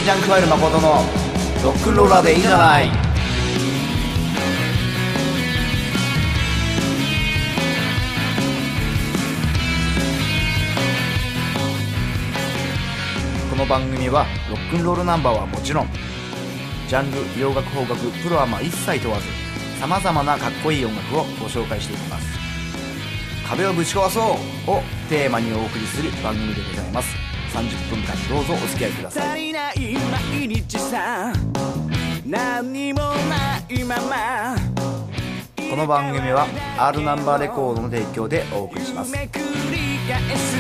ジャンクワイル誠のロックンローラーでいいじゃない。この番組はロックンロールナンバーはもちろん、ジャンル、洋楽、邦楽、プロアマ一切問わず、さまざまなかっこいい音楽をご紹介していきます。壁をぶち壊そうをテーマにお送りする番組でございます。30分間どうぞお付き合いください。 足りない毎日さ、何もないまま。 この番組は R ナンバーレコードの提供でお送りします。 めくり返す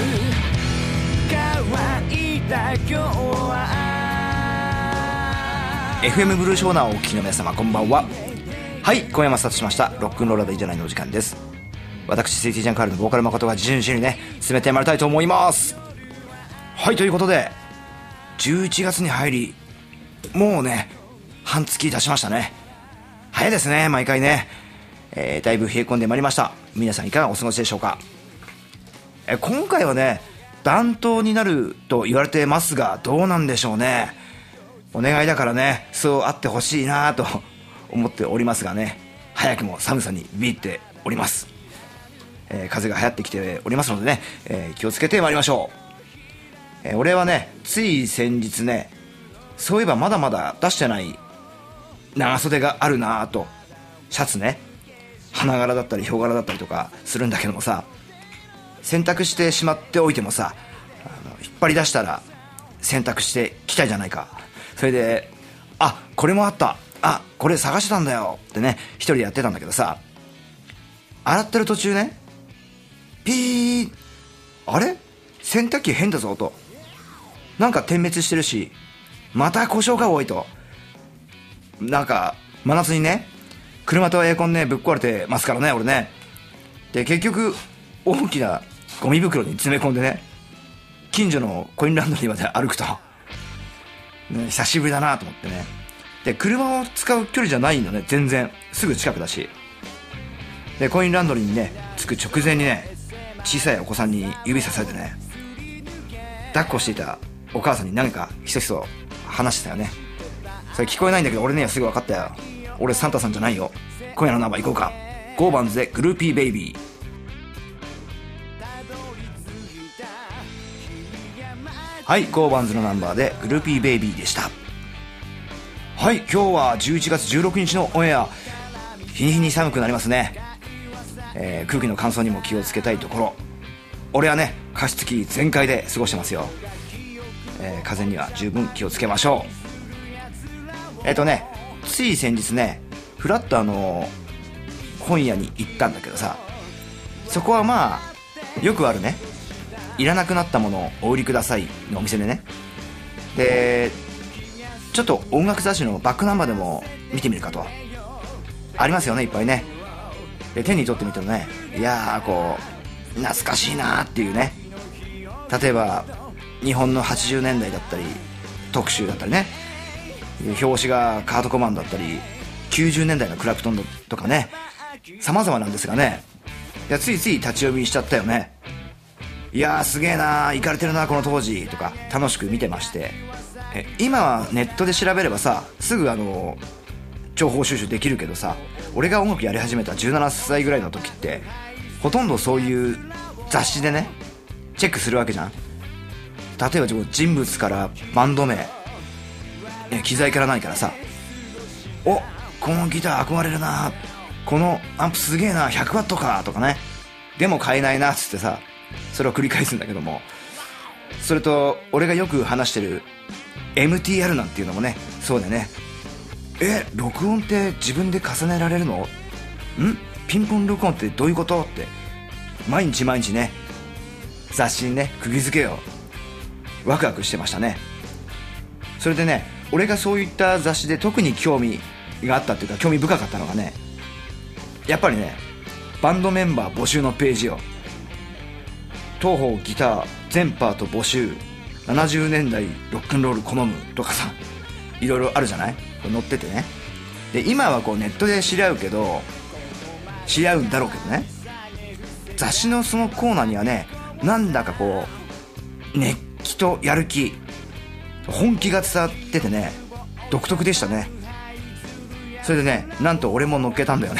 乾いた今日は FM ブルーショーナーをお聞きの皆様、こんばんは。はい、今夜もスタートしましたロックンローラーでいいじゃないのお時間です。私セイティジャンカールのボーカル誠が順々にね進めてまいりたいと思います。はい、ということで11月に入り、もうね半月経ちましたね。早いですね、毎回ね。だいぶ冷え込んでまいりました。皆さんいかがお過ごしでしょうか。今回はね暖冬になると言われてますが、どうなんでしょうね。お願いだからね、そうあってほしいなと思っておりますがね、早くも寒さにビビっております。風が流行ってきておりますのでね、気をつけてまいりましょう。俺はねつい先日ね、そういえばまだまだ出してない長袖があるなと。シャツね、花柄だったりヒョウ柄だったりとかするんだけどもさ、洗濯してしまっておいてもさ、引っ張り出したら洗濯してきたじゃないか。それで、あ、これもあった、あ、これ探してたんだよってね一人でやってたんだけどさ、洗ってる途中ね、ピー、あれ洗濯機変だぞと、なんか点滅してるし、また故障が多いと。なんか真夏にね車とエアコンねぶっ壊れてますからね俺ね。で結局大きなゴミ袋に詰め込んでね、近所のコインランドリーまで歩くと、ね、久しぶりだなと思ってね。で車を使う距離じゃないのね、全然すぐ近くだし。でコインランドリーにね着く直前にね、小さいお子さんに指さされてね、抱っこしていたお母さんに何かひそひそ話してたよね。それ聞こえないんだけど俺にはすぐ分かったよ。俺サンタさんじゃないよ。今夜のナンバー行こうか。ゴーバンズでグルーピーベイビー。はい、ゴーバンズのナンバーでグルーピーベイビーでした。はい、今日は11月16日のオンエア。日に日に寒くなりますね。空気の乾燥にも気をつけたいところ。俺はね加湿器全開で過ごしてますよ。風邪には十分気をつけましょう。つい先日ねフラッと本屋に行ったんだけどさ、そこはまあよくあるね、いらなくなったものをお売りくださいのお店でね。でちょっと音楽雑誌のバックナンバーでも見てみるかと。ありますよね、いっぱいね。で手に取ってみてもね、いやーこう懐かしいなーっていうね。例えば日本の80年代だったり特集だったりね、表紙がカートコマンドだったり90年代のクラプトンとかね、様々なんですがね、いやついつい立ち読みしちゃったよね。いやーすげえなー、イカれてるなこの当時とか楽しく見てまして、今はネットで調べればさすぐ情報収集できるけどさ、俺が音楽やり始めた17歳ぐらいの時ってほとんどそういう雑誌でねチェックするわけじゃん。例えば人物からバンド名、機材から何からさ、お、このギター憧れるな、このアンプすげえな、100ワットかとかね、でも買えないなっつってさ、それを繰り返すんだけども、それと俺がよく話してる MTR なんていうのもねそうでね、録音って自分で重ねられるの？ピンポン録音ってどういうことって毎日毎日ね雑誌にね釘付けよう、ワクワクしてましたね。それでね俺がそういった雑誌で特に興味があったっていうか興味深かったのがね、やっぱりねバンドメンバー募集のページよ。東方ギター全パート募集、70年代ロックンロール好むとかさ、いろいろあるじゃない、載っててね。で今はこうネットで知り合うんだろうけどね、雑誌のそのコーナーにはねなんだかこう熱気とやる気、 本気が伝わっててね、独特でしたね。それでね、なんと俺も乗っけたんだよね。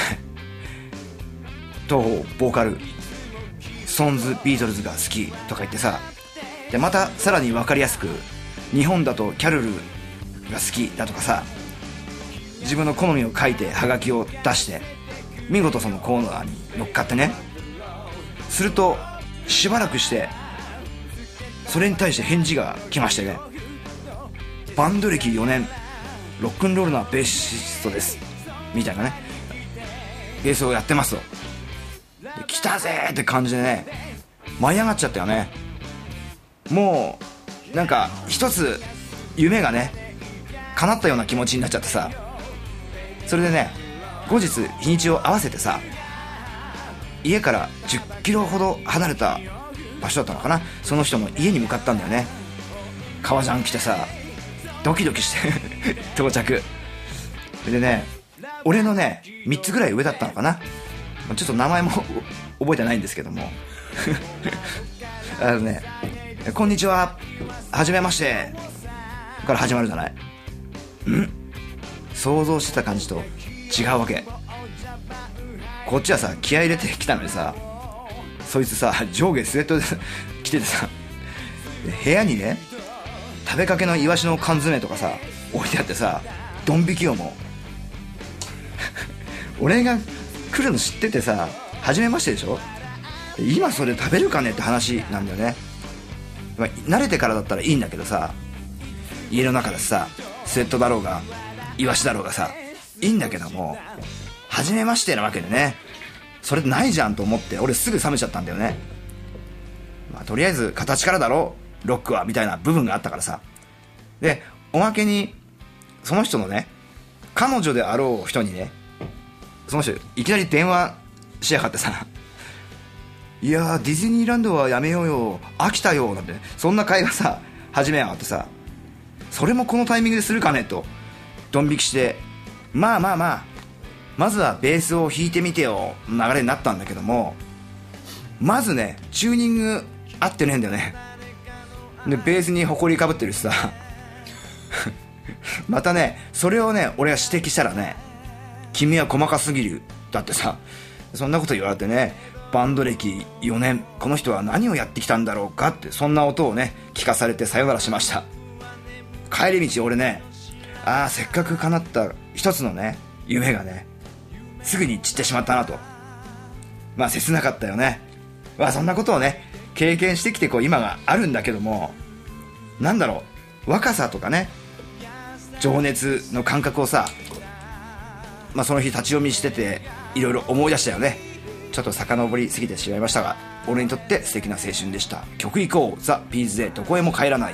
東方ボーカルストーンズビートルズが好きとか言ってさ、でまたさらに分かりやすく日本だとキャロルが好きだとかさ、自分の好みを書いてハガキを出して、見事そのコーナーに乗っかってね、するとしばらくしてそれに対して返事が来ましてね、バンド歴4年ロックンロールなベーシストですみたいなね、ベースをやってますと、で来たぜって感じでね、舞い上がっちゃったよね。もうなんか一つ夢がね叶ったような気持ちになっちゃってさ、それでね、後日日にちを合わせてさ、家から10キロほど離れた場所だったのかな、その人の家に向かったんだよね。革ジャン着てさ、ドキドキして到着でね、俺のね3つぐらい上だったのかな、ちょっと名前も覚えてないんですけどもね、こんにちは、はじめましてから始まるじゃない。想像してた感じと違うわけ。こっちはさ気合い入れてきたのにさ、そいつさ上下スウェットで着ててさ、部屋にね食べかけのイワシの缶詰とかさ置いてあってさ、ドン引きよもう俺が来るの知っててさ、初めましてでしょ、今それ食べるかねって話なんだよね。慣れてからだったらいいんだけどさ、家の中でさスウェットだろうがイワシだろうがさいいんだけども、初めましてなわけでね、それないじゃんと思って俺すぐ冷めちゃったんだよね。とりあえず形からだろうロックはみたいな部分があったからさ。でおまけにその人のね彼女であろう人にね、その人いきなり電話しやがってさ、いやディズニーランドはやめようよ飽きたよなんて、ね、そんな会話さ始めやがってさ、それもこのタイミングでするかねとドン引きして、まずはベースを弾いてみてよ流れになったんだけども、まずねチューニング合ってねえんだよね。でベースにホコリかぶってるしさまたねそれをね俺が指摘したらね、君は細かすぎるだってさ、そんなこと言われてね、バンド歴4年この人は何をやってきたんだろうかって、そんな音をね聞かされてさよならしました。帰り道俺ね、せっかく叶った一つのね夢がねすぐに散ってしまったなと、切なかったよね。そんなことをね経験してきて今があるんだけども、なんだろう、若さとかね情熱の感覚をさ、その日立ち読みしてていろいろ思い出したよね。ちょっと遡りすぎてしまいましたが、俺にとって素敵な青春でした。曲いこう、ザ・ビーズでどこへも帰らない。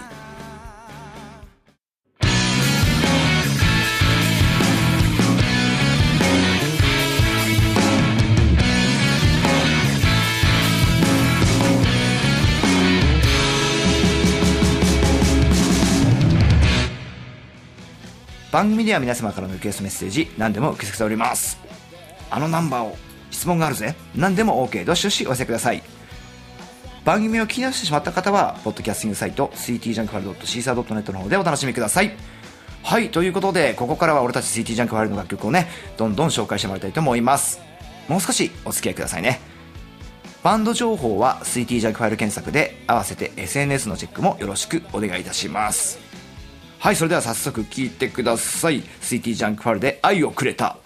番組では皆様からのリクエストメッセージ何でも受け付けております。あのナンバーを質問があるぜ、何でも OK、 どしどしお寄せください。番組を気になってしまった方はポッドキャスティングサイト ctjunkfile.caesar.net の方でお楽しみください。はい、ということでここからは俺たち CT ジャンクファイルの楽曲をねどんどん紹介してもらいたいと思います。もう少しお付き合いくださいね。バンド情報は CT ジャンクファイル検索で、合わせて SNS のチェックもよろしくお願いいたします。はい、それでは早速聴いてください。 CT ジャンクファイルで愛をくれた。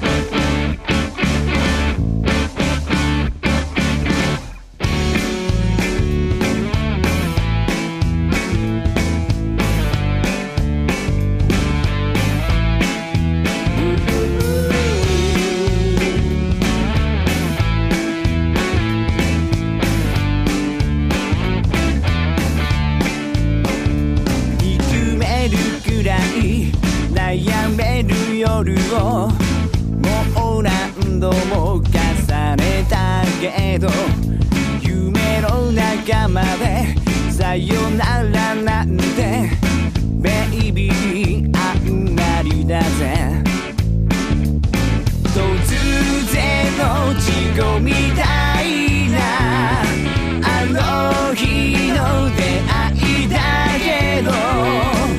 悩める夜をもう何度も重ねたけど、夢の中までさよならなんてベイビーあんまりだぜ。突然の事故みたいなあの日の出会いだけど、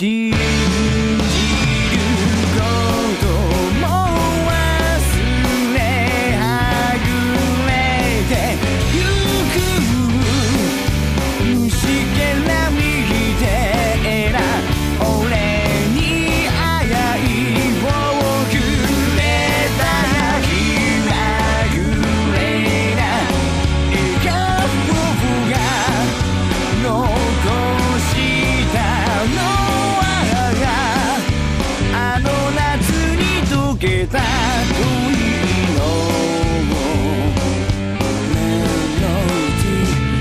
信じることも忘れはぐれてゆく虫けらみてえな俺にあやいをくれたひらゆれな笑顔が残したのはあの夏に溶けた恋のメロディ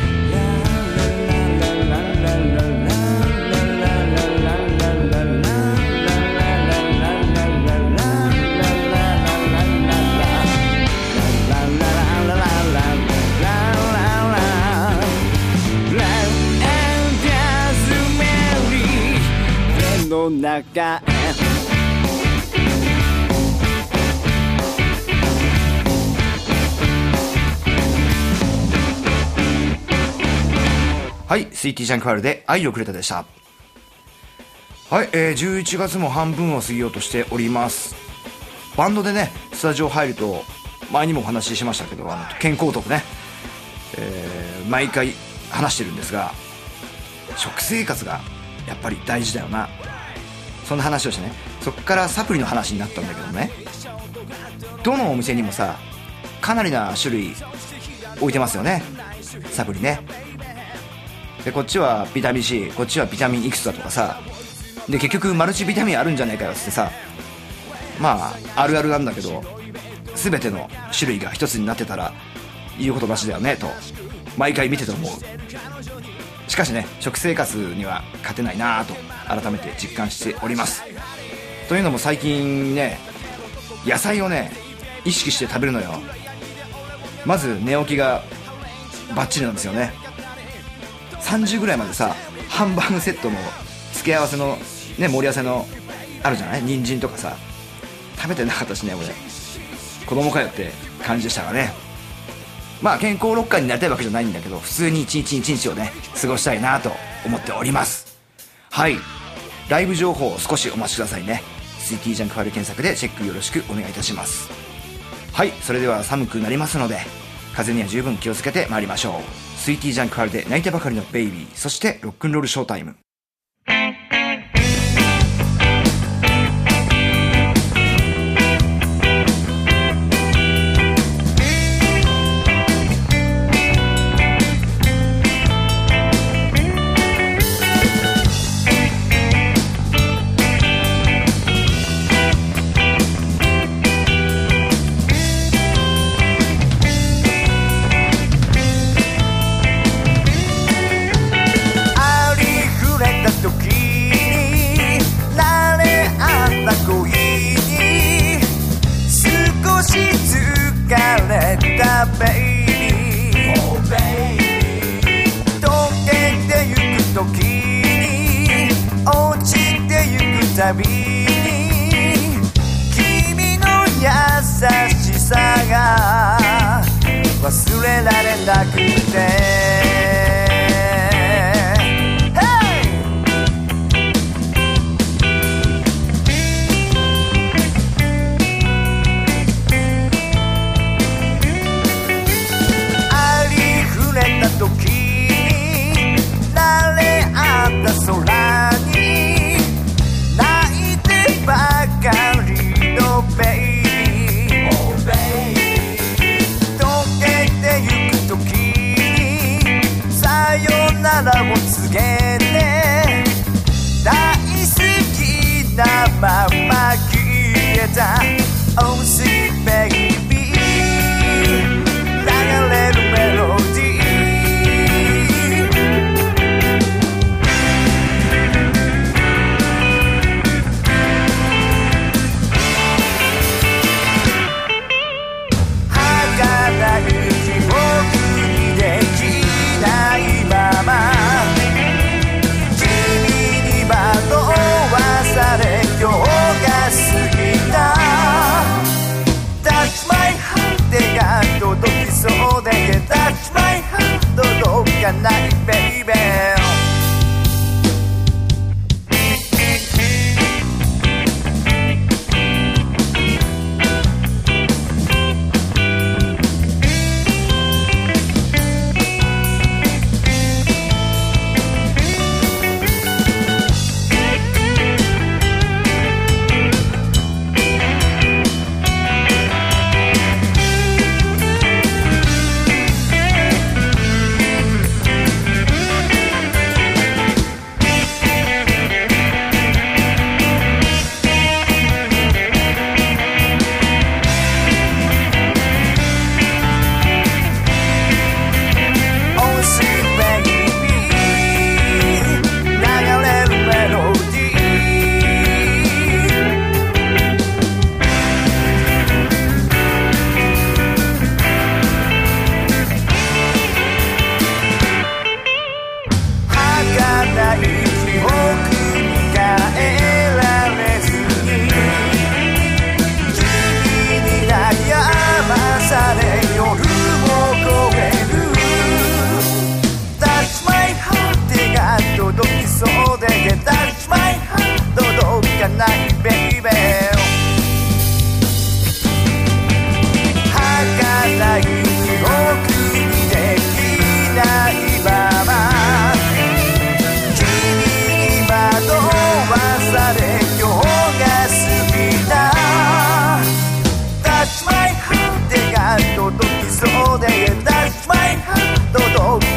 の中へはい、スイーティージャンクファイルで愛をくれたでした。はい、11月も半分を過ぎようとしております。バンドでねスタジオ入ると前にもお話ししましたけど健康徳ね、毎回話してるんですが食生活がやっぱり大事だよな、そんな話をしてね、そっからサプリの話になったんだけどね、どのお店にもさかなりな種類置いてますよね、サプリね。でこっちはビタミン C、 こっちはビタミンいくつだとかさ、で結局マルチビタミンあるんじゃないかよってさ、まああるあるなんだけど全ての種類が一つになってたら言うことなしだよねと毎回見てて思う。しかしね食生活には勝てないなと改めて実感しております。というのも最近ね野菜をね意識して食べるのよ。まず寝起きがバッチリなんですよね。3時ぐらいまでさハンバーグセットの付け合わせのね盛り合わせのあるじゃない、人参とかさ食べてなかったしね俺子供かよって感じでしたがね。まあ健康ロッカーになりたいわけじゃないんだけど普通に一日一日をね過ごしたいなと思っております。はい、ライブ情報を少しお待ちくださいね。スイーティージャンクファイル検索でチェックよろしくお願いいたします。はい、それでは寒くなりますので風邪には十分気をつけてまいりましょう。スイーティージャンクファイルで泣いてばかりのベイビー、そしてロックンロールショータイム。 たびに君の優しさが忘れられなくてありふれた時に慣れ合った空にばかりのベイビー、溶けてゆくときにさよならを告げて大好きなまま消えた Oh sweet baby 流れるメロディー届きそうで Touch my heart 届かない baby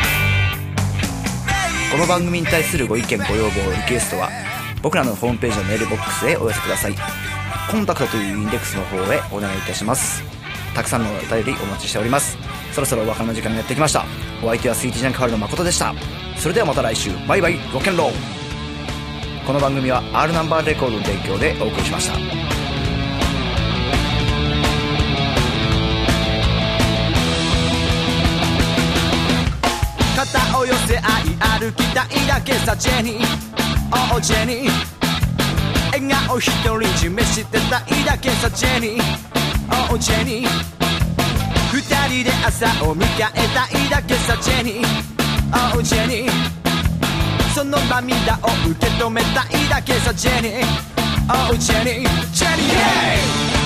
この番組に対するご意見ご要望リクエストは僕らのホームページのメールボックスへお寄せください。コンタクトというインデックスの方へお願いいたします。たくさんのお便りお待ちしております。そろそろお別れの時間にやってきました。お相手はスイートジャンクハルの誠でした。それではまた来週、バイバイロッケンロール。この番組は R ナンバーレコードの提供でお送りしました。 肩を寄せ合い歩きたいだけさジェニー、ohジェニー、笑顔一人占めしてたいだけさジェニー、ohジェニー、二人で朝を迎えたいだけさジェニー、ohジェニー、その涙を受け止めたいだけさジェニー、ohジェニー、ジェニー、yeah!